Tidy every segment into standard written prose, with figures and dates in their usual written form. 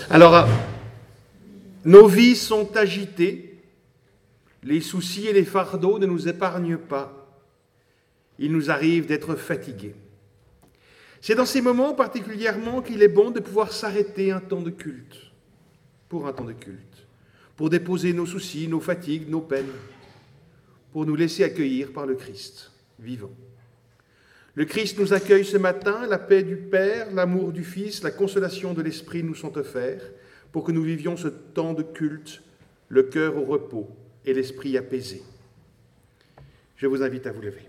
Alors, nos vies sont agitées, les soucis et les fardeaux ne nous épargnent pas. Il nous arrive d'être fatigués. C'est dans ces moments particulièrement qu'il est bon de pouvoir s'arrêter un temps de culte, pour déposer nos soucis, nos fatigues, nos peines, pour nous laisser accueillir par le Christ vivant. Le Christ nous accueille ce matin, la paix du Père, l'amour du Fils, la consolation de l'Esprit nous sont offerts pour que nous vivions ce temps de culte, le cœur au repos et l'esprit apaisé. Je vous invite à vous lever.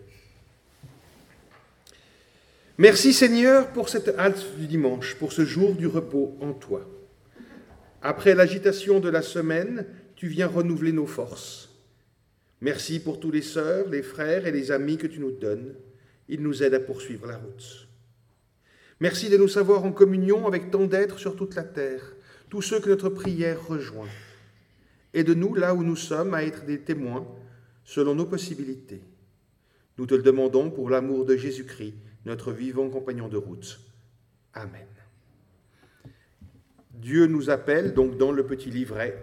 Merci Seigneur pour cette halte du dimanche, pour ce jour du repos en toi. Après l'agitation de la semaine, tu viens renouveler nos forces. Merci pour tous les sœurs, les frères et les amis que tu nous donnes. Ils nous aident à poursuivre la route. Merci de nous savoir en communion avec tant d'êtres sur toute la terre, tous ceux que notre prière rejoint. Aide-nous là où nous sommes à être des témoins selon nos possibilités. Nous te le demandons pour l'amour de Jésus-Christ, notre vivant compagnon de route. Amen. Dieu nous appelle, donc dans le petit livret.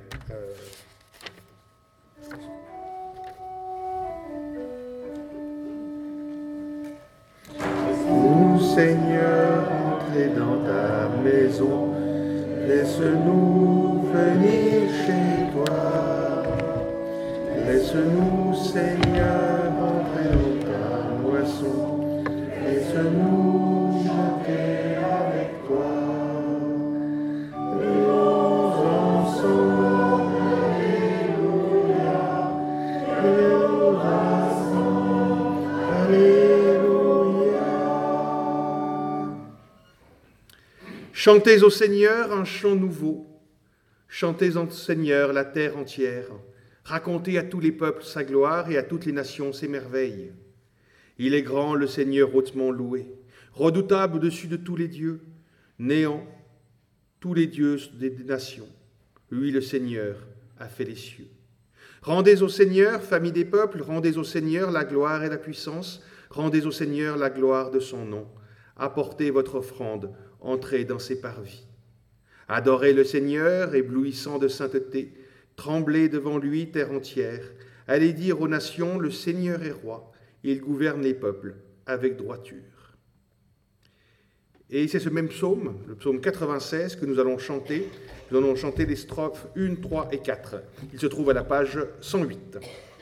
Seigneur, entrez dans ta maison, laisse-nous venir chez toi. Laisse-nous, Seigneur, entrer dans ta moisson, laisse-nous chanter avec toi. Louons ensemble, Alléluia, louons ensemble, Alléluia. Chantez au Seigneur un chant nouveau. Chantez au Seigneur la terre entière. Racontez à tous les peuples sa gloire et à toutes les nations ses merveilles. Il est grand, le Seigneur hautement loué, redoutable au-dessus de tous les dieux, néant tous les dieux des nations. Lui, le Seigneur, a fait les cieux. Rendez au Seigneur, famille des peuples, rendez au Seigneur la gloire et la puissance, rendez au Seigneur la gloire de son nom. Apportez votre offrande, entrez dans ses parvis. Adorez le Seigneur, éblouissant de sainteté, tremblez devant lui, terre entière. Allez dire aux nations, le Seigneur est roi, il gouverne les peuples avec droiture. Et c'est ce même psaume, le psaume 96, que nous allons chanter. Nous allons chanter les strophes 1, 3 et 4. Il se trouve à la page 108.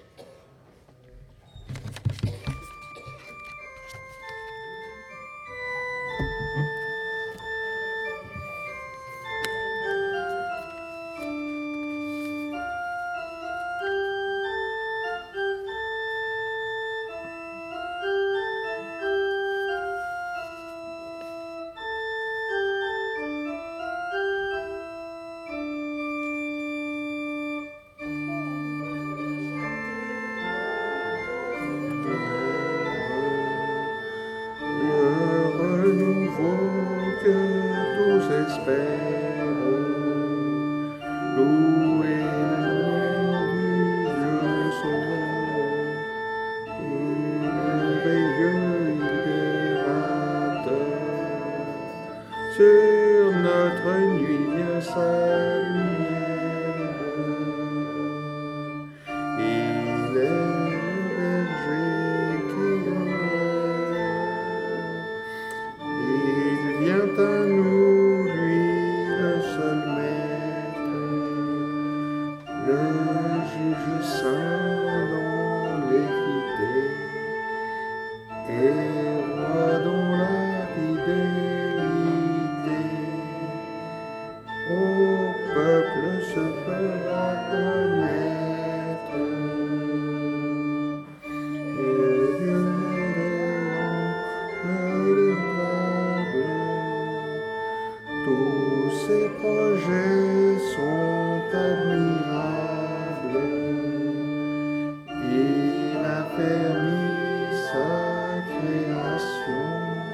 Sur notre nuit sa lumière, il est le berger qui demeure, il vient à nous, lui le seul maître, le juge saint dans l'équité, et roi dans la fidélité. Au peuple se fera connaître, et Dieu véritable, tous ses projets sont admirables, il a permis sa création,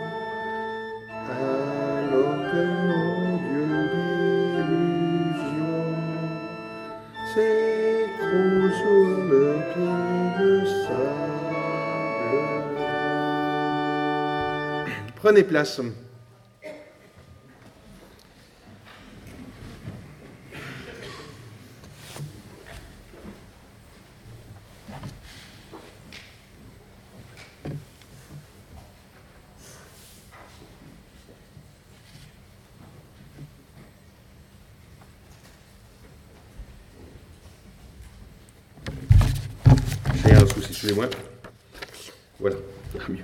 alors que nos dieux s'écroule sur le pied de sable. Prenez place. Excusez-moi. Voilà, mieux.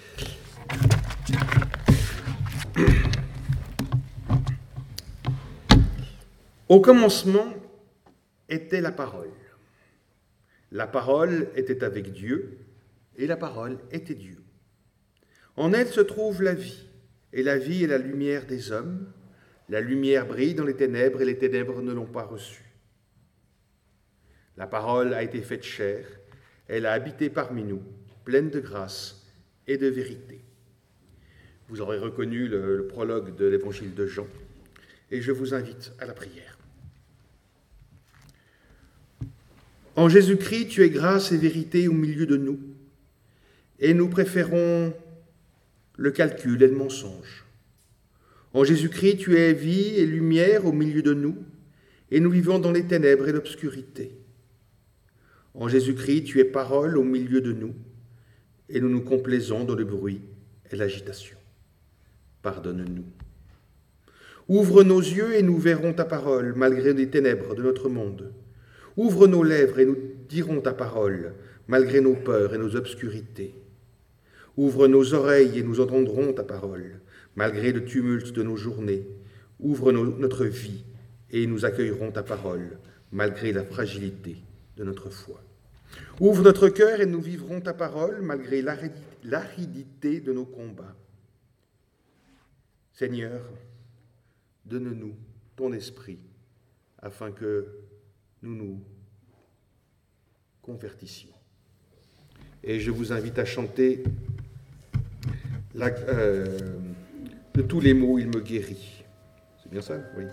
Au commencement était la parole. La parole était avec Dieu, et la parole était Dieu. En elle se trouve la vie, et la vie est la lumière des hommes. La lumière brille dans les ténèbres, et les ténèbres ne l'ont pas reçue. La parole a été faite chair, elle a habité parmi nous, pleine de grâce et de vérité. Vous aurez reconnu le prologue de l'évangile de Jean, et je vous invite à la prière. En Jésus-Christ, tu es grâce et vérité au milieu de nous, et nous préférons le calcul et le mensonge. En Jésus-Christ, tu es vie et lumière au milieu de nous, et nous vivons dans les ténèbres et l'obscurité. En Jésus-Christ, tu es parole au milieu de nous, et nous nous complaisons dans le bruit et l'agitation. Pardonne-nous. Ouvre nos yeux et nous verrons ta parole, malgré les ténèbres de notre monde. Ouvre nos lèvres et nous dirons ta parole, malgré nos peurs et nos obscurités. Ouvre nos oreilles et nous entendrons ta parole, malgré le tumulte de nos journées. Ouvre notre vie et nous accueillerons ta parole, malgré la fragilité de notre foi. Ouvre notre cœur et nous vivrons ta parole, malgré l'aridité de nos combats. Seigneur, donne-nous ton esprit, afin que nous nous convertissions. Et je vous invite à chanter de tous les maux, il me guérit. C'est bien ça? Oui.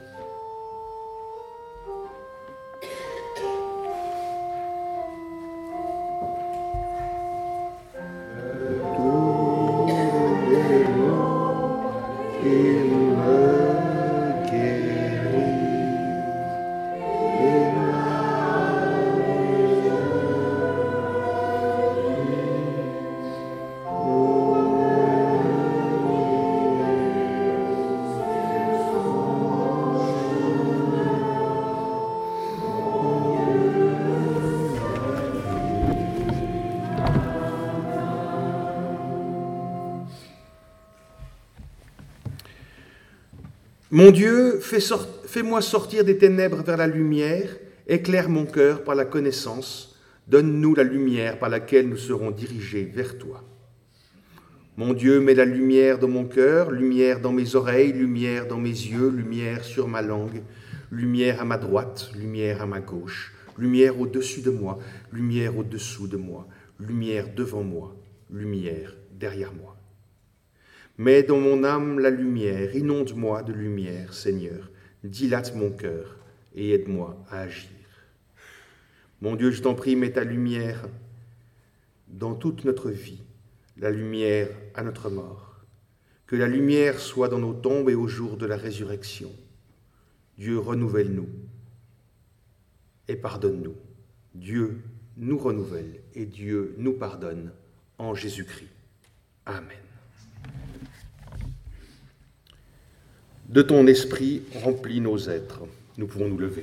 Mon Dieu, fais-moi sortir des ténèbres vers la lumière, éclaire mon cœur par la connaissance, donne-nous la lumière par laquelle nous serons dirigés vers toi. Mon Dieu, mets la lumière dans mon cœur, lumière dans mes oreilles, lumière dans mes yeux, lumière sur ma langue, lumière à ma droite, lumière à ma gauche, lumière au-dessus de moi, lumière au-dessous de moi, lumière devant moi, lumière derrière moi. Mets dans mon âme la lumière, inonde-moi de lumière, Seigneur, dilate mon cœur et aide-moi à agir. Mon Dieu, je t'en prie, mets ta lumière dans toute notre vie, la lumière à notre mort. Que la lumière soit dans nos tombes et au jour de la résurrection. Dieu, renouvelle-nous et pardonne-nous. Dieu nous renouvelle et Dieu nous pardonne en Jésus-Christ. Amen. De ton esprit remplis nos êtres. Nous pouvons nous lever.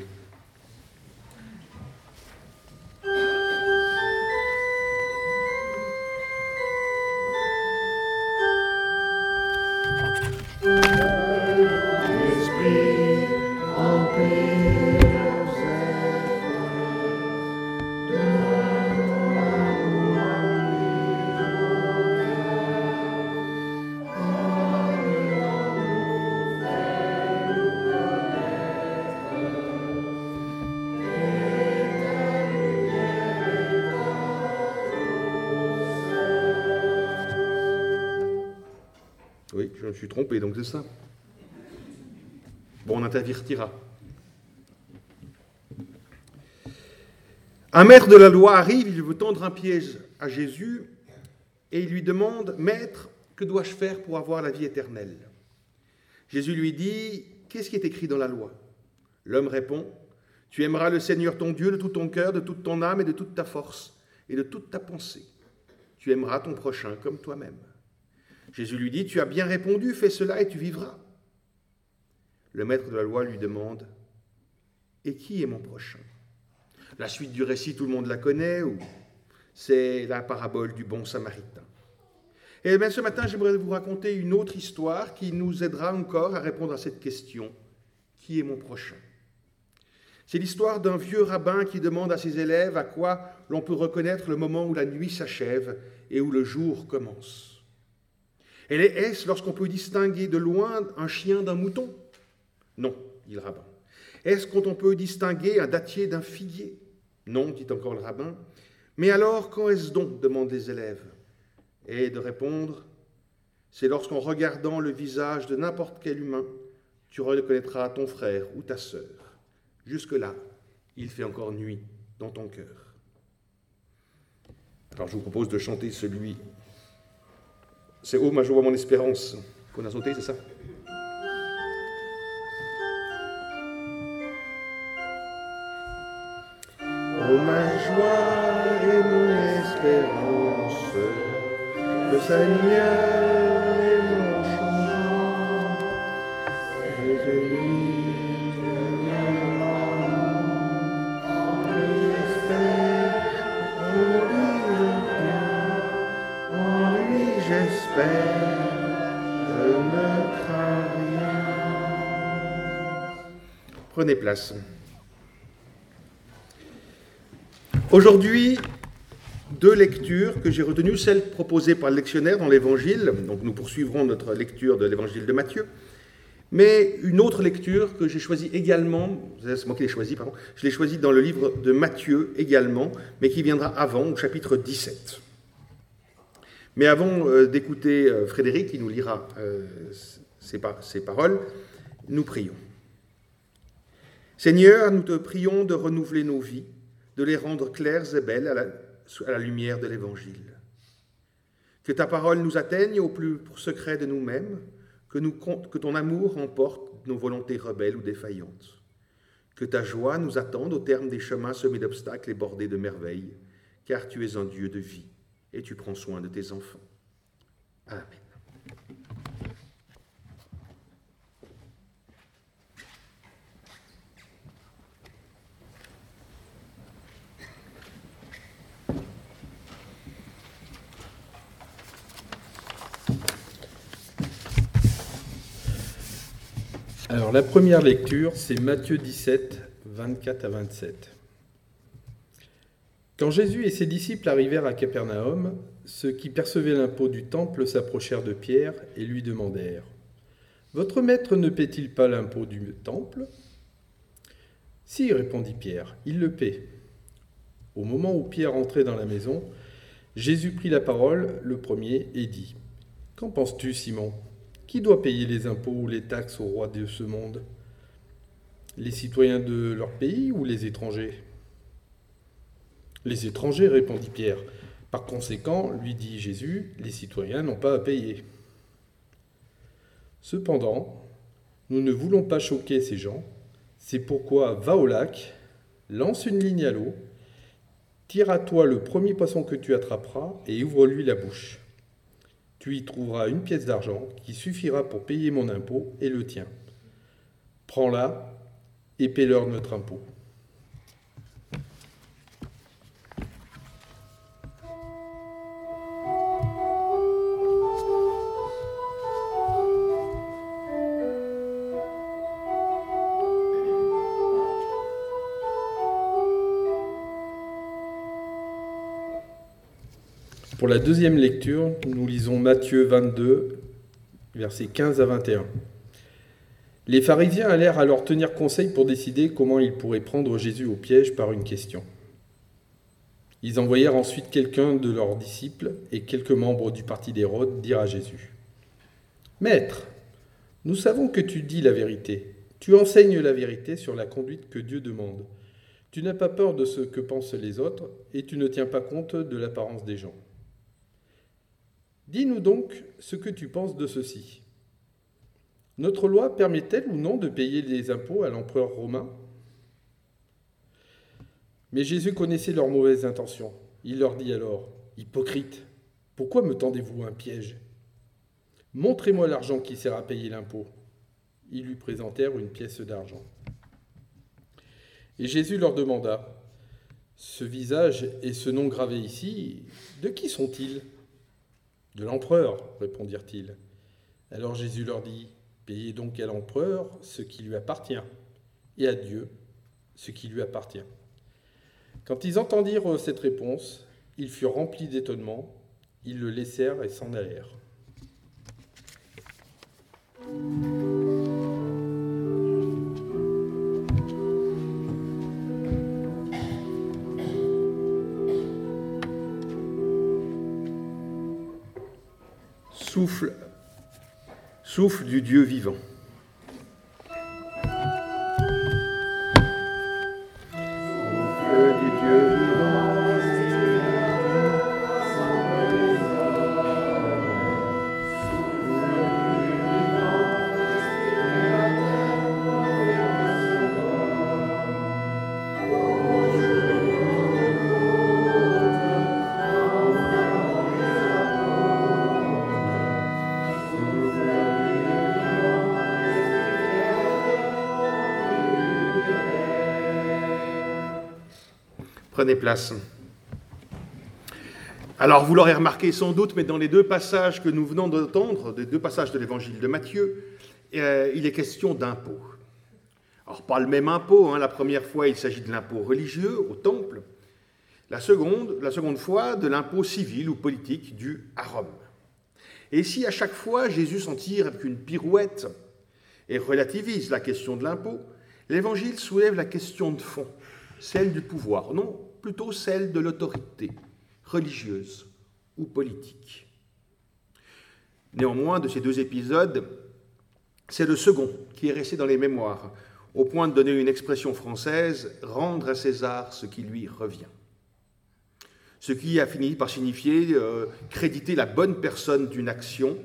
Oui, je me suis trompé, donc c'est ça. Bon, on intervertira. Un maître de la loi arrive, il veut tendre un piège à Jésus et il lui demande « Maître, que dois-je faire pour avoir la vie éternelle ?» Jésus lui dit « Qu'est-ce qui est écrit dans la loi ?» L'homme répond « Tu aimeras le Seigneur ton Dieu de tout ton cœur, de toute ton âme et de toute ta force et de toute ta pensée. Tu aimeras ton prochain comme toi-même. » Jésus lui dit, « Tu as bien répondu, fais cela et tu vivras. » Le maître de la loi lui demande, « Et qui est mon prochain ?» La suite du récit, tout le monde la connaît, où C'est la parabole du bon samaritain. Et bien ce matin, j'aimerais vous raconter une autre histoire qui nous aidera encore à répondre à cette question. Qui est mon prochain ? C'est l'histoire d'un vieux rabbin qui demande à ses élèves à quoi l'on peut reconnaître le moment où la nuit s'achève et où le jour commence. Et est-ce lorsqu'on peut distinguer de loin un chien d'un mouton ? Non, dit le rabbin. Est-ce quand on peut distinguer un dattier d'un figuier ? Non, dit encore le rabbin. Mais alors, quand est-ce donc ? Demandent les élèves. Et de répondre, c'est lorsqu'en regardant le visage de n'importe quel humain, tu reconnaîtras ton frère ou ta sœur. Jusque-là, il fait encore nuit dans ton cœur. Alors je vous propose de chanter celui. C'est « Oh, ma joie, mon espérance » qu'on a sauté, c'est ça ? Oh, ma joie et mon espérance, le Seigneur est mon changement, et de lui, j'espère, je ne crains rien. Prenez place. Aujourd'hui, deux lectures que j'ai retenues, celle proposée par le lectionnaire dans l'Évangile, donc nous poursuivrons notre lecture de l'Évangile de Matthieu, mais une autre lecture que j'ai choisie également, c'est moi qui l'ai choisie, pardon, je l'ai choisie dans le livre de Matthieu également, mais qui viendra avant, au chapitre 17. Mais avant d'écouter Frédéric, qui nous lira ces paroles, nous prions. Seigneur, nous te prions de renouveler nos vies, de les rendre claires et belles à la lumière de l'Évangile. Que ta parole nous atteigne au plus secret de nous-mêmes, que ton amour emporte nos volontés rebelles ou défaillantes. Que ta joie nous attende au terme des chemins semés d'obstacles et bordés de merveilles, car tu es un Dieu de vie. Et tu prends soin de tes enfants. Amen. Alors la première lecture, c'est Matthieu 17, 24 à 27. Quand Jésus et ses disciples arrivèrent à Capernaum, ceux qui percevaient l'impôt du temple s'approchèrent de Pierre et lui demandèrent : « Votre maître ne paie-t-il pas l'impôt du temple ?» ?»« Si, répondit Pierre, il le paie. » Au moment où Pierre entrait dans la maison, Jésus prit la parole, le premier, et dit : « Qu'en penses-tu, Simon ? Qui doit payer les impôts ou les taxes au roi de ce monde ? Les citoyens de leur pays ou les étrangers ? Les étrangers, répondit Pierre. Par conséquent, lui dit Jésus, les citoyens n'ont pas à payer. Cependant, nous ne voulons pas choquer ces gens. C'est pourquoi va au lac, lance une ligne à l'eau, tire à toi le premier poisson que tu attraperas et ouvre-lui la bouche. Tu y trouveras une pièce d'argent qui suffira pour payer mon impôt et le tien. Prends-la et paie-leur notre impôt. Pour la deuxième lecture, nous lisons Matthieu 22, versets 15 à 21. Les pharisiens allèrent alors tenir conseil pour décider comment ils pourraient prendre Jésus au piège par une question. Ils envoyèrent ensuite quelqu'un de leurs disciples et quelques membres du parti d'Hérode dire à Jésus : « Maître, nous savons que tu dis la vérité. Tu enseignes la vérité sur la conduite que Dieu demande. Tu n'as pas peur de ce que pensent les autres et tu ne tiens pas compte de l'apparence des gens. Dis-nous donc ce que tu penses de ceci. Notre loi permet-elle ou non de payer les impôts à l'empereur romain ? » Mais Jésus connaissait leurs mauvaises intentions. Il leur dit alors : « Hypocrites, pourquoi me tendez-vous un piège ? Montrez-moi l'argent qui sert à payer l'impôt. » Ils lui présentèrent une pièce d'argent. Et Jésus leur demanda : Ce visage et ce nom gravé ici, de qui sont-ils ? De l'empereur, répondirent-ils. Alors Jésus leur dit, payez donc à l'empereur ce qui lui appartient, et à Dieu ce qui lui appartient. Quand ils entendirent cette réponse, ils furent remplis d'étonnement, ils le laissèrent et s'en allèrent. Souffle du Dieu vivant. Souffle du Dieu vivant. Prenez place. Alors, vous l'aurez remarqué sans doute, mais dans les deux passages que nous venons d'entendre, des deux passages de l'évangile de Matthieu, il est question d'impôt. Alors, pas le même impôt. La première fois, il s'agit de l'impôt religieux au temple. La seconde fois, de l'impôt civil ou politique dû à Rome. Et si à chaque fois, Jésus s'en tire avec une pirouette et relativise la question de l'impôt, l'évangile soulève la question de fond, celle du pouvoir, non, plutôt celle de l'autorité, religieuse ou politique. Néanmoins, de ces deux épisodes, c'est le second qui est resté dans les mémoires, au point de donner une expression française, « rendre à César ce qui lui revient ». Ce qui a fini par signifier créditer la bonne personne d'une action.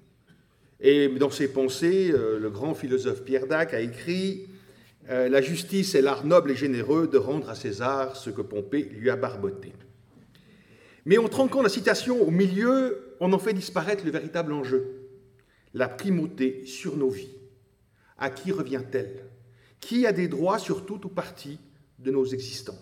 Et dans ses pensées, le grand philosophe Pierre Dac a écrit « La justice est l'art noble et généreux de rendre à César ce que Pompée lui a barboté ». Mais en tronquant la citation au milieu, on en fait disparaître le véritable enjeu, la primauté sur nos vies. À qui revient-elle ? Qui a des droits sur tout ou partie de nos existences ?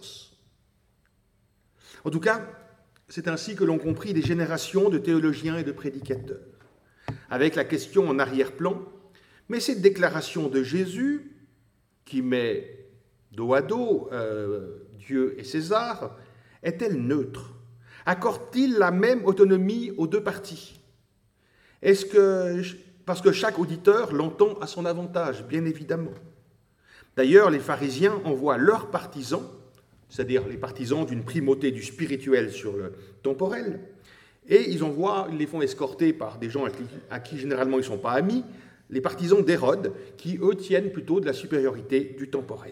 En tout cas, c'est ainsi que l'ont compris des générations de théologiens et de prédicateurs, avec la question en arrière-plan, mais cette déclaration de Jésus, qui met dos à dos Dieu et César, est-elle neutre ? Accorde-t-il la même autonomie aux deux parties ? Est-ce que, parce que chaque auditeur l'entend à son avantage, bien évidemment. D'ailleurs, les pharisiens envoient leurs partisans, c'est-à-dire les partisans d'une primauté du spirituel sur le temporel, et ils les font escorter par des gens à qui généralement ils ne sont pas amis, les partisans d'Hérode, qui eux tiennent plutôt de la supériorité du temporel.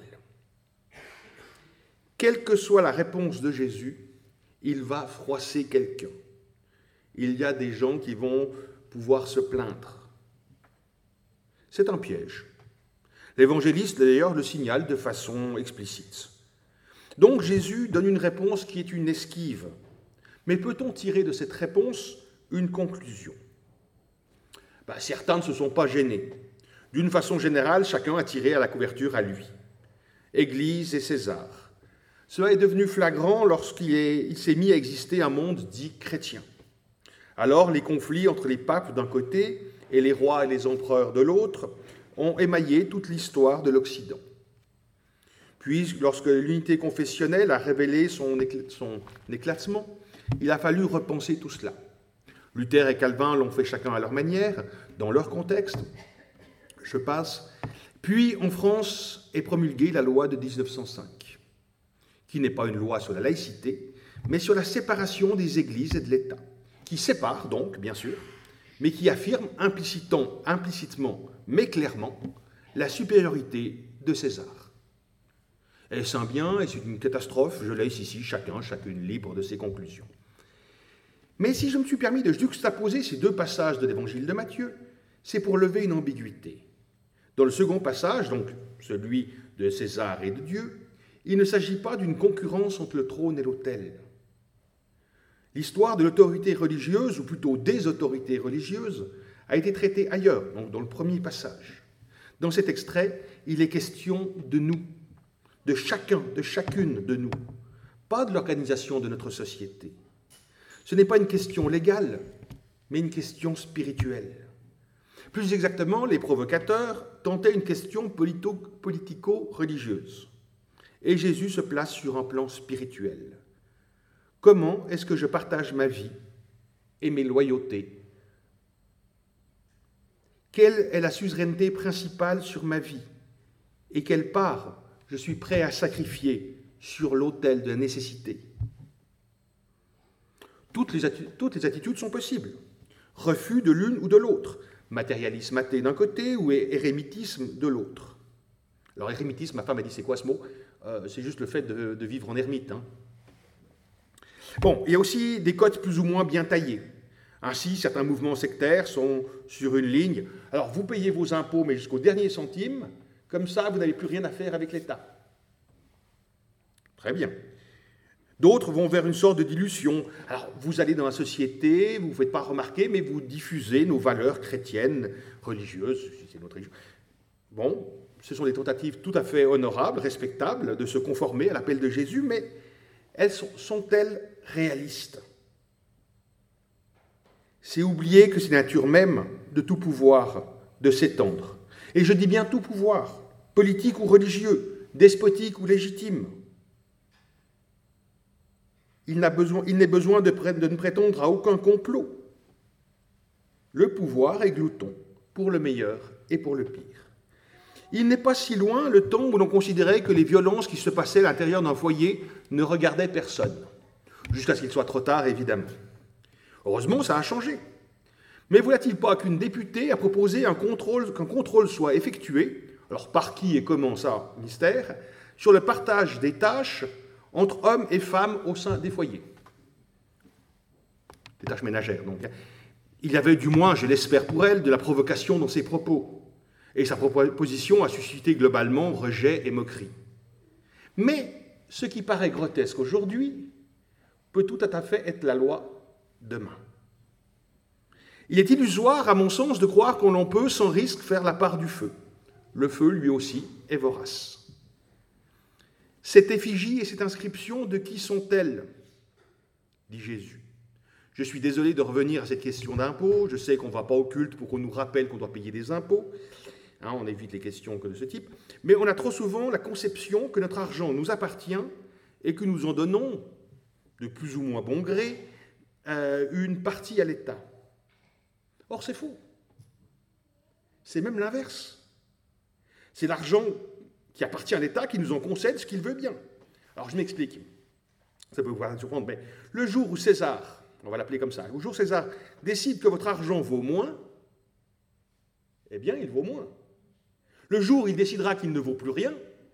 Quelle que soit la réponse de Jésus, il va froisser quelqu'un. Il y a des gens qui vont pouvoir se plaindre. C'est un piège. L'évangéliste, d'ailleurs, le signale de façon explicite. Donc Jésus donne une réponse qui est une esquive. Mais peut-on tirer de cette réponse une conclusion ? Certains ne se sont pas gênés. D'une façon générale, chacun a tiré à la couverture à lui. Église et César. Cela est devenu flagrant lorsqu'il s'est mis à exister un monde dit chrétien. Alors les conflits entre les papes d'un côté et les rois et les empereurs de l'autre ont émaillé toute l'histoire de l'Occident. Puis, lorsque l'unité confessionnelle a révélé son éclatement, il a fallu repenser tout cela. Luther et Calvin l'ont fait chacun à leur manière, dans leur contexte. Je passe. Puis, en France, est promulguée la loi de 1905, qui n'est pas une loi sur la laïcité, mais sur la séparation des églises et de l'État, qui sépare donc, bien sûr, mais qui affirme implicitement, mais clairement, la supériorité de César. Est-ce un bien? Est-ce une catastrophe? Je laisse ici chacune libre de ses conclusions. Mais si je me suis permis de juxtaposer ces deux passages de l'évangile de Matthieu, c'est pour lever une ambiguïté. Dans le second passage, donc celui de César et de Dieu, il ne s'agit pas d'une concurrence entre le trône et l'autel. L'histoire de l'autorité religieuse, ou plutôt des autorités religieuses, a été traitée ailleurs, donc dans le premier passage. Dans cet extrait, il est question de nous, de chacun, de chacune de nous, pas de l'organisation de notre société. Ce n'est pas une question légale, mais une question spirituelle. Plus exactement, les provocateurs tentaient une question politico-religieuse. Et Jésus se place sur un plan spirituel. Comment est-ce que je partage ma vie et mes loyautés? Quelle est la suzeraineté principale sur ma vie? Et quelle part je suis prêt à sacrifier sur l'autel de la nécessité? Toutes les attitudes sont possibles. Refus de l'une ou de l'autre. Matérialisme athée d'un côté ou érémitisme de l'autre. Alors érémitisme, ma femme a dit c'est quoi ce mot? C'est juste le fait de vivre en ermite. Hein. Bon, il y a aussi des codes plus ou moins bien taillés. Ainsi, certains mouvements sectaires sont sur une ligne. Alors vous payez vos impôts, mais jusqu'au dernier centime, comme ça vous n'avez plus rien à faire avec l'État. Très bien. D'autres vont vers une sorte de dilution. Alors, vous allez dans la société, vous ne vous faites pas remarquer, mais vous diffusez nos valeurs chrétiennes, religieuses, si c'est notre religion. Bon, ce sont des tentatives tout à fait honorables, respectables, de se conformer à l'appel de Jésus, mais elles sont-elles réalistes? C'est oublier que c'est la nature même de tout pouvoir de s'étendre. Et je dis bien tout pouvoir, politique ou religieux, despotique ou légitime. Il n'est besoin de ne prétendre à aucun complot. Le pouvoir est glouton, pour le meilleur et pour le pire. Il n'est pas si loin le temps où l'on considérait que les violences qui se passaient à l'intérieur d'un foyer ne regardaient personne, jusqu'à ce qu'il soit trop tard, évidemment. Heureusement, ça a changé. Mais voilà-t-il pas qu'une députée a proposé qu'un contrôle soit effectué, alors par qui et comment ça, mystère, sur le partage des tâches entre hommes et femmes au sein des foyers. Des tâches ménagères, donc. Il y avait du moins, je l'espère pour elle, de la provocation dans ses propos. Et sa proposition a suscité globalement rejet et moquerie. Mais ce qui paraît grotesque aujourd'hui peut tout à fait être la loi demain. Il est illusoire, à mon sens, de croire qu'on peut, sans risque, faire la part du feu. Le feu, lui aussi, est vorace. Cette effigie et cette inscription, de qui sont-elles? Dit Jésus. Je suis désolé de revenir à cette question d'impôt. Je sais qu'on ne va pas au culte pour qu'on nous rappelle qu'on doit payer des impôts. Hein, on évite les questions de ce type. Mais on a trop souvent la conception que notre argent nous appartient et que nous en donnons, de plus ou moins bon gré, une partie à l'État. Or, c'est faux. C'est même l'inverse. C'est l'argent qui appartient à l'État qui nous en concède ce qu'il veut bien. Alors, je m'explique. Ça peut vous surprendre, mais le jour où César, on va l'appeler comme ça, le jour où César décide que votre argent vaut moins, eh bien, il vaut moins. Le jour où il décidera qu'il ne vaut plus rien,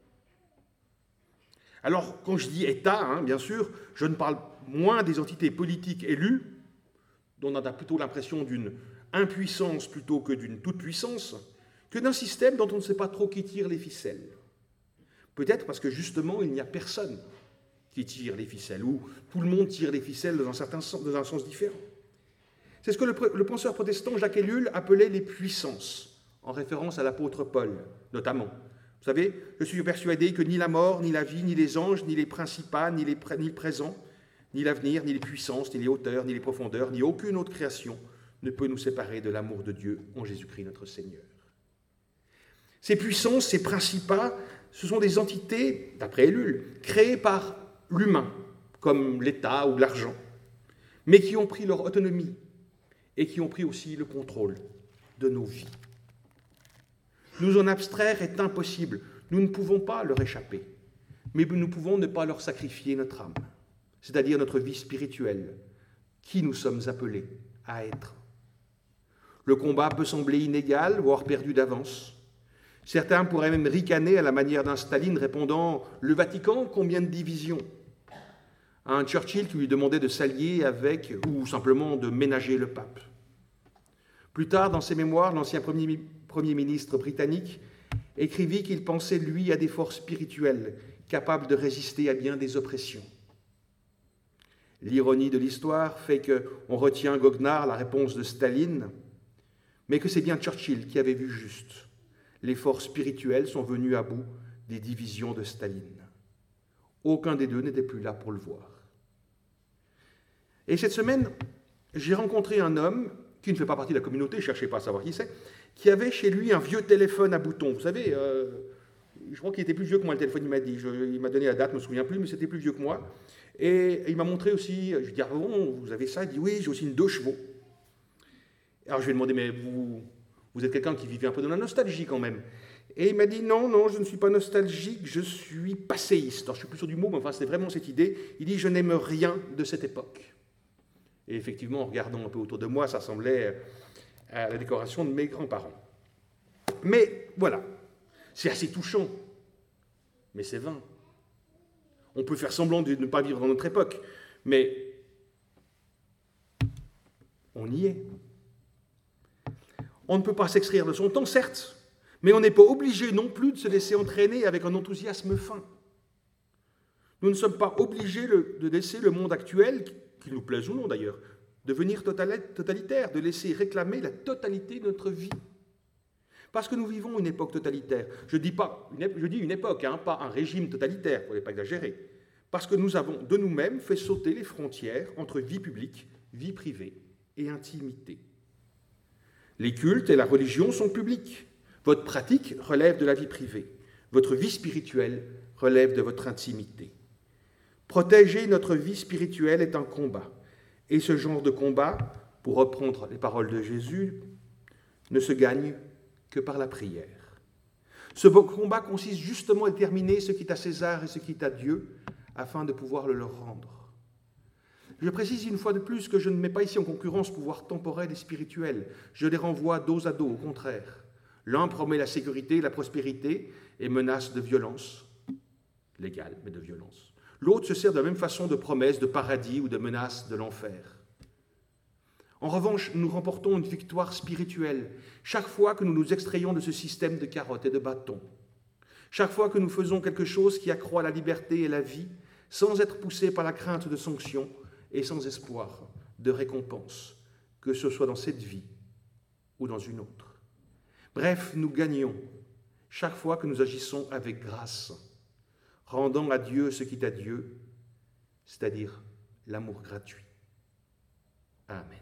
alors, quand je dis État, bien sûr, je ne parle moins des entités politiques élues, dont on a plutôt l'impression d'une impuissance plutôt que d'une toute-puissance, que d'un système dont on ne sait pas trop qui tire les ficelles. Peut-être parce que justement, il n'y a personne qui tire les ficelles, ou tout le monde tire les ficelles dans un sens différent. C'est ce que le penseur protestant Jacques Ellul appelait les puissances, en référence à l'apôtre Paul, notamment. Vous savez, je suis persuadé que ni la mort, ni la vie, ni les anges, ni les principats, ni le présent, ni l'avenir, ni les puissances, ni les hauteurs, ni les profondeurs, ni aucune autre création ne peut nous séparer de l'amour de Dieu en Jésus-Christ notre Seigneur. Ces puissances, ces principats, ce sont des entités, d'après Ellul, créées par l'humain, comme l'État ou l'argent, mais qui ont pris leur autonomie et qui ont pris aussi le contrôle de nos vies. Nous en abstraire est impossible. Nous ne pouvons pas leur échapper, mais nous pouvons ne pas leur sacrifier notre âme, c'est-à-dire notre vie spirituelle, qui nous sommes appelés à être. Le combat peut sembler inégal, voire perdu d'avance. Certains pourraient même ricaner à la manière d'un Staline répondant « Le Vatican, combien de divisions ?» à un Churchill qui lui demandait de s'allier avec, ou simplement de ménager le pape. Plus tard, dans ses mémoires, l'ancien Premier ministre britannique écrivit qu'il pensait, lui, à des forces spirituelles capables de résister à bien des oppressions. L'ironie de l'histoire fait qu'on retient goguenard la réponse de Staline, mais que c'est bien Churchill qui avait vu juste. Les forces spirituelles sont venues à bout des divisions de Staline. Aucun des deux n'était plus là pour le voir. Et cette semaine, j'ai rencontré un homme qui ne fait pas partie de la communauté, ne cherchez pas à savoir qui c'est, qui avait chez lui un vieux téléphone à boutons. Vous savez, je crois qu'il était plus vieux que moi, le téléphone, il m'a dit. Il m'a donné la date, je ne me souviens plus, mais c'était plus vieux que moi. Et il m'a montré aussi, je lui ai dit, ah bon, vous avez ça? Il dit, oui, j'ai aussi une 2 chevaux. Alors je lui ai demandé, mais vous êtes quelqu'un qui vivait un peu dans la nostalgie quand même. Et il m'a dit, non, je ne suis pas nostalgique, je suis passéiste. Alors je suis plus sûr du mot, mais enfin c'était vraiment cette idée. Il dit, je n'aime rien de cette époque. Et effectivement, en regardant un peu autour de moi, ça ressemblait à la décoration de mes grands-parents. Mais voilà, c'est assez touchant, mais c'est vain. On peut faire semblant de ne pas vivre dans notre époque, mais on y est. On ne peut pas s'extraire de son temps, certes, mais on n'est pas obligé non plus de se laisser entraîner avec un enthousiasme fin. Nous ne sommes pas obligés de laisser le monde actuel, qu'il nous plaise ou non d'ailleurs, devenir totalitaire, de laisser réclamer la totalité de notre vie. Parce que nous vivons une époque totalitaire. Je dis une époque, pas un régime totalitaire, il ne faut pas exagérer. Parce que nous avons de nous-mêmes fait sauter les frontières entre vie publique, vie privée et intimité. Les cultes et la religion sont publics. Votre pratique relève de la vie privée. Votre vie spirituelle relève de votre intimité. Protéger notre vie spirituelle est un combat. Et ce genre de combat, pour reprendre les paroles de Jésus, ne se gagne que par la prière. Ce combat consiste justement à déterminer ce qui est à César et ce qui est à Dieu, afin de pouvoir le leur rendre. Je précise une fois de plus que je ne mets pas ici en concurrence pouvoir temporel et spirituel. Je les renvoie dos à dos, au contraire. L'un promet la sécurité, la prospérité et menace de violence, légale, mais de violence. L'autre se sert de la même façon de promesse de paradis ou de menace de l'enfer. En revanche, nous remportons une victoire spirituelle chaque fois que nous nous extrayons de ce système de carottes et de bâtons. Chaque fois que nous faisons quelque chose qui accroît la liberté et la vie, sans être poussés par la crainte de sanctions et sans espoir de récompense, que ce soit dans cette vie ou dans une autre. Bref, nous gagnons chaque fois que nous agissons avec grâce, rendant à Dieu ce qui est à Dieu, c'est-à-dire l'amour gratuit. Amen.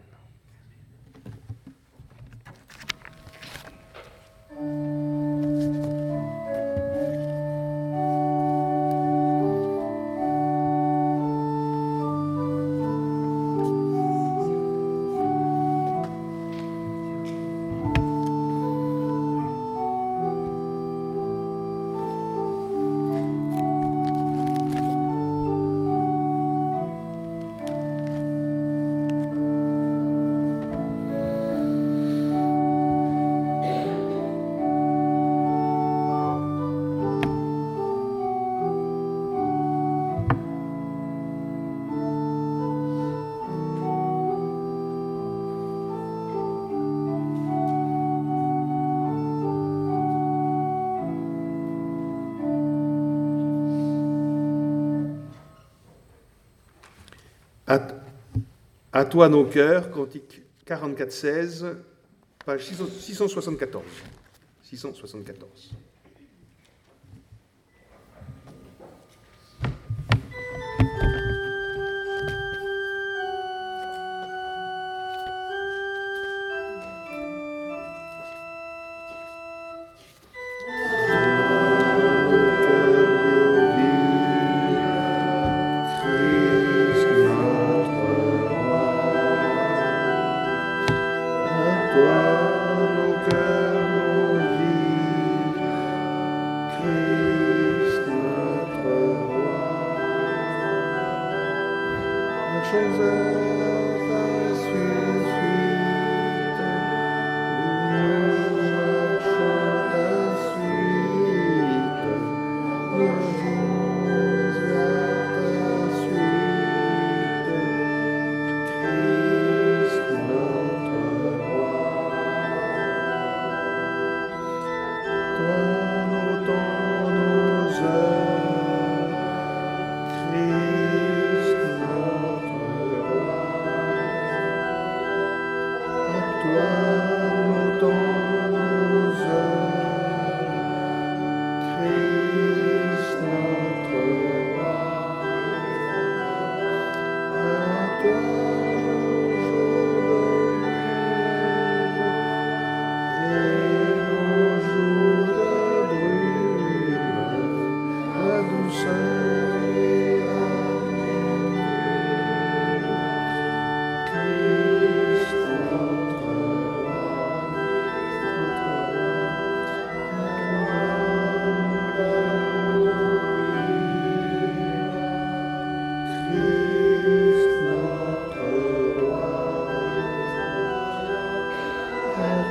À toi nos cœurs, cantique 44-16, page 674. 674.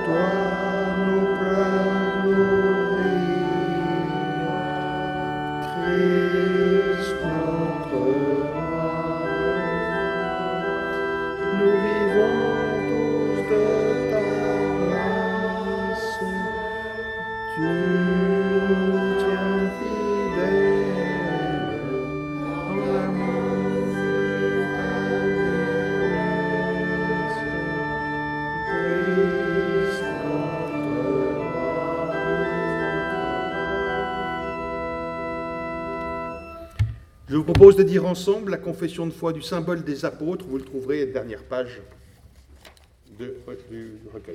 toi nos pleurs, nos rires. Christ notre roi, nous vivons tous de ta grâce. Tu nous tiens fidèles en l'amour de ta grâce. Christ notre roi. Je vous propose de dire ensemble la confession de foi du symbole des apôtres. Vous le trouverez à la dernière page du recueil.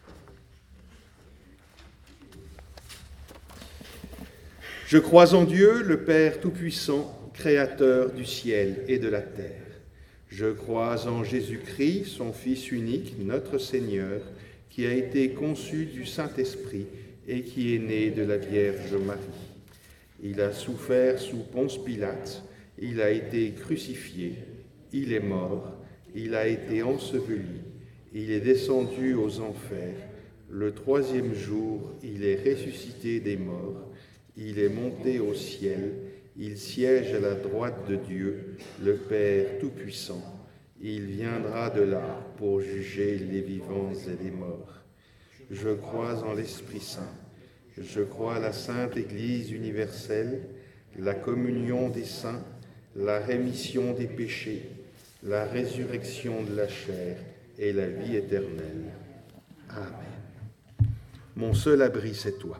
Je crois en Dieu, le Père Tout-Puissant, Créateur du ciel et de la terre. Je crois en Jésus-Christ, son Fils unique, notre Seigneur, qui a été conçu du Saint-Esprit et qui est né de la Vierge Marie. Il a souffert sous Ponce Pilate, il a été crucifié, il est mort, il a été enseveli, il est descendu aux enfers. Le troisième jour, il est ressuscité des morts. Il est monté au ciel, il siège à la droite de Dieu, le Père Tout-Puissant. Il viendra de là pour juger les vivants et les morts. Je crois en l'Esprit Saint. Je crois à la Sainte Église universelle, la communion des saints, la rémission des péchés, la résurrection de la chair et la vie éternelle. Amen. Mon seul abri, c'est toi.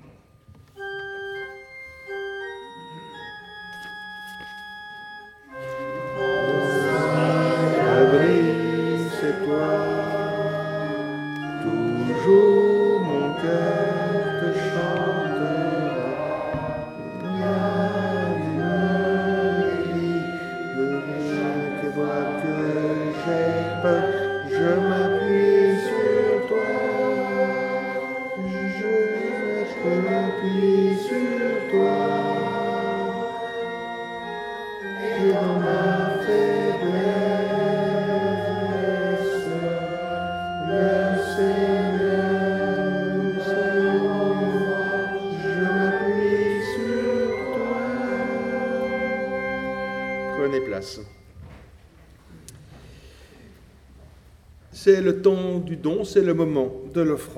C'est toi, toujours mon cœur te chantera. Que vois que j'ai peur, je m'appuie sur toi. Je m'appuie sur toi. Et dans ma faiblesse, place. C'est le temps du don, c'est le moment de l'offrande.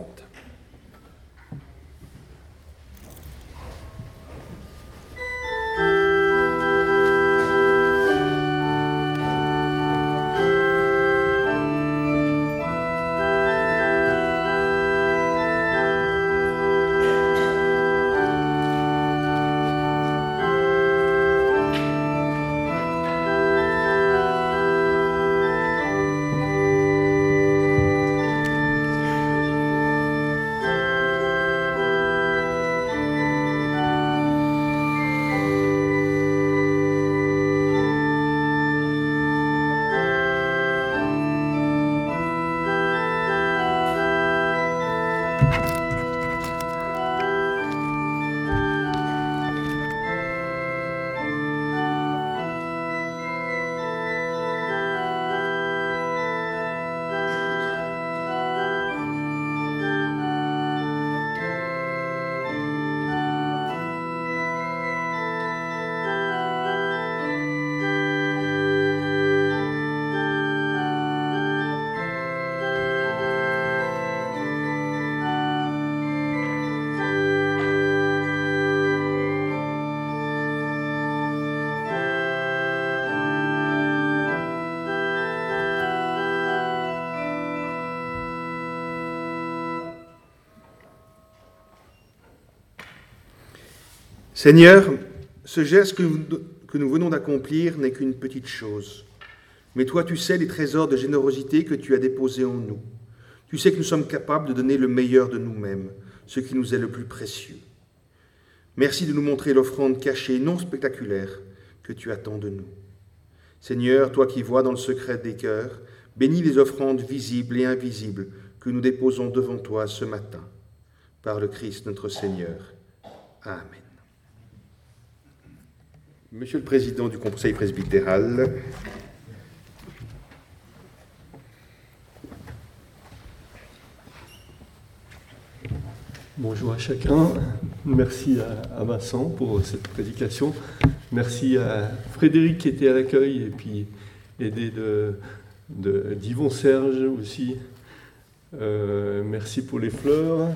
Seigneur, ce geste que nous venons d'accomplir n'est qu'une petite chose. Mais toi, tu sais les trésors de générosité que tu as déposés en nous. Tu sais que nous sommes capables de donner le meilleur de nous-mêmes, ce qui nous est le plus précieux. Merci de nous montrer l'offrande cachée, non spectaculaire, que tu attends de nous. Seigneur, toi qui vois dans le secret des cœurs, bénis les offrandes visibles et invisibles que nous déposons devant toi ce matin. Par le Christ notre Seigneur. Amen. Monsieur le Président du Conseil presbytéral, Bonjour à chacun. Merci à Vincent pour cette prédication. Merci à Frédéric qui était à l'accueil et puis aidé d'Yvon Serge aussi. Merci pour les fleurs.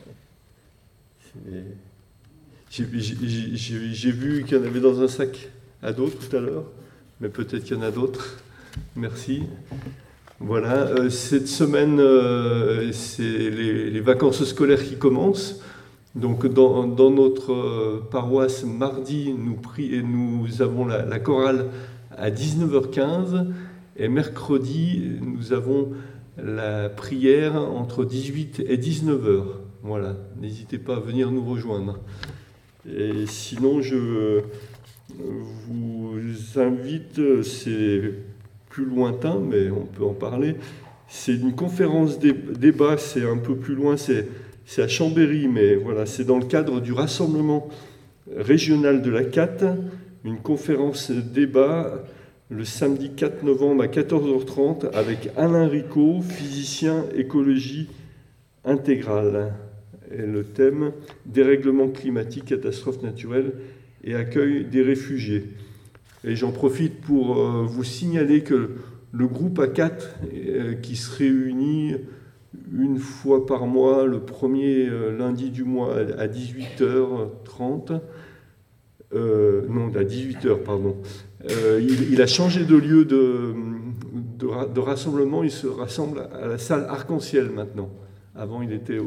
J'ai vu qu'il y en avait dans un sac à dos tout à l'heure, mais peut-être qu'il y en a d'autres. Merci. Voilà, cette semaine, c'est les vacances scolaires qui commencent. Donc dans notre paroisse, mardi, nous avons la chorale à 19h15 et mercredi, nous avons la prière entre 18 et 19h. Voilà, n'hésitez pas à venir nous rejoindre. Et sinon, je vous invite, c'est plus lointain, mais on peut en parler. C'est une conférence débat, c'est un peu plus loin, c'est à Chambéry, mais voilà, c'est dans le cadre du rassemblement régional de la CAT, une conférence débat le samedi 4 novembre à 14h30 avec Alain Ricot, physicien écologie intégrale. Et le thème dérèglement climatique, catastrophes naturelles et accueil des réfugiés. Et j'en profite pour vous signaler que le groupe A4 qui se réunit une fois par mois, le premier lundi du mois à 18h30, non, à 18h, pardon, il a changé de lieu de rassemblement, il se rassemble à la salle Arc-en-Ciel maintenant. Avant, il était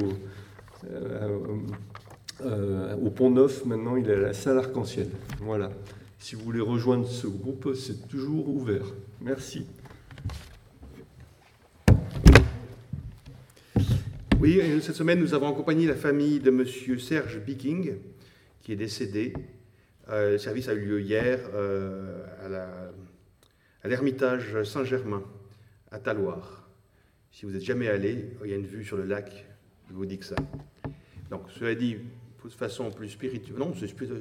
au Pont-Neuf, maintenant il est à la salle Arc-en-Ciel. Voilà. Si vous voulez rejoindre ce groupe, c'est toujours ouvert. Merci. Oui, cette semaine, nous avons accompagné la famille de M. Serge Biking, qui est décédé. Le service a eu lieu hier à l'Ermitage Saint-Germain, à Talloires. Si vous n'êtes jamais allé, il y a une vue sur le lac, je vous dis que ça. Donc, cela dit, de façon plus spirituelle, non,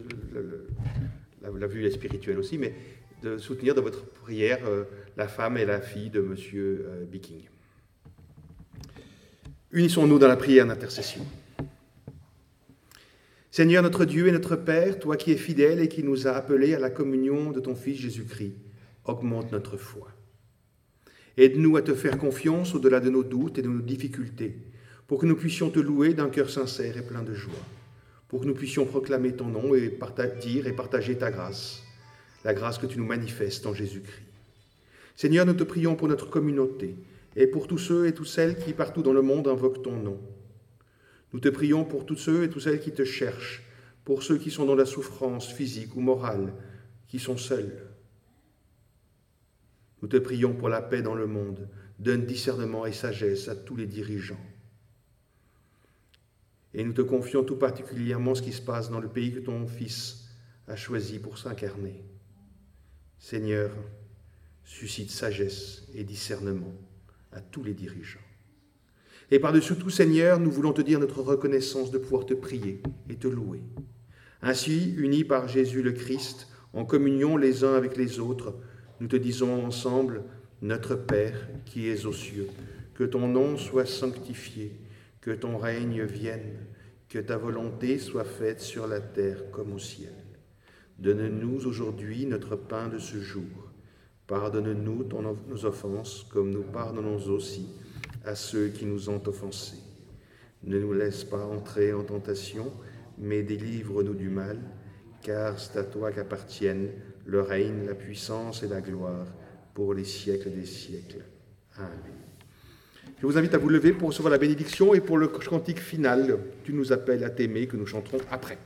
la vue est spirituelle aussi, mais de soutenir dans votre prière la femme et la fille de M. Biking. Unissons-nous dans la prière d'intercession. Seigneur notre Dieu et notre Père, toi qui es fidèle et qui nous as appelés à la communion de ton Fils Jésus-Christ, augmente notre foi. Aide-nous à te faire confiance au-delà de nos doutes et de nos difficultés, pour que nous puissions te louer d'un cœur sincère et plein de joie, pour que nous puissions proclamer ton nom et dire et partager ta grâce, la grâce que tu nous manifestes en Jésus-Christ. Seigneur, nous te prions pour notre communauté et pour tous ceux et toutes celles qui partout dans le monde invoquent ton nom. Nous te prions pour tous ceux et toutes celles qui te cherchent, pour ceux qui sont dans la souffrance physique ou morale, qui sont seuls. Nous te prions pour la paix dans le monde. Donne discernement et sagesse à tous les dirigeants. Et nous te confions tout particulièrement ce qui se passe dans le pays que ton Fils a choisi pour s'incarner. Seigneur, suscite sagesse et discernement à tous les dirigeants. Et par-dessus tout, Seigneur, nous voulons te dire notre reconnaissance de pouvoir te prier et te louer. Ainsi, unis par Jésus le Christ, en communion les uns avec les autres, nous te disons ensemble, notre Père qui es aux cieux, que ton nom soit sanctifié, que ton règne vienne, que ta volonté soit faite sur la terre comme au ciel. Donne-nous aujourd'hui notre pain de ce jour. Pardonne-nous nos offenses, comme nous pardonnons aussi à ceux qui nous ont offensés. Ne nous laisse pas entrer en tentation, mais délivre-nous du mal, car c'est à toi qu'appartiennent le règne, la puissance et la gloire pour les siècles des siècles. Amen. Je vous invite à vous lever pour recevoir la bénédiction et pour le cantique final. Tu nous appelles à t'aimer, que nous chanterons après.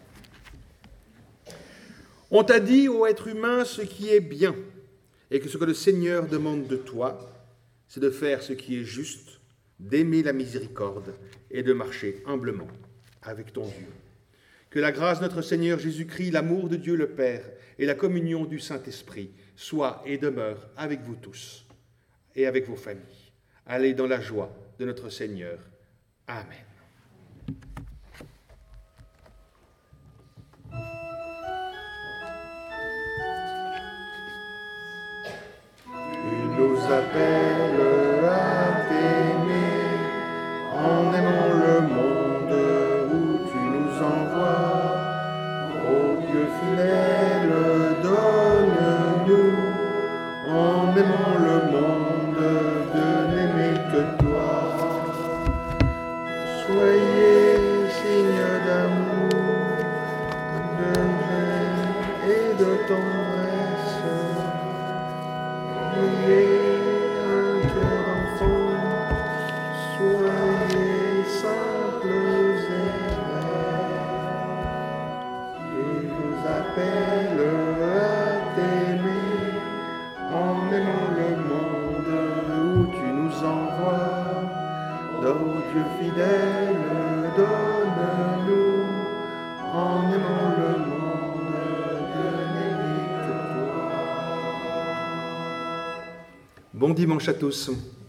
On t'a dit, ô être humain, ce qui est bien, et que ce que le Seigneur demande de toi, c'est de faire ce qui est juste, d'aimer la miséricorde et de marcher humblement avec ton Dieu. Que la grâce de notre Seigneur Jésus-Christ, l'amour de Dieu le Père et la communion du Saint-Esprit soient et demeurent avec vous tous et avec vos familles. Allez dans la joie de notre Seigneur. Amen. Tu nous appelles à t'aimer en aimant le monde où Soyez signe d'amour, de zèle et de tendresse. Ayez un cœur d'enfant, soyez simples et vrais. Il vous appelle à t'aimer en aimant le monde où tu nous envoies. Ô Dieu fidèle, donne-nous en aimant le monde de n'aimer que toi. Bon dimanche à tous.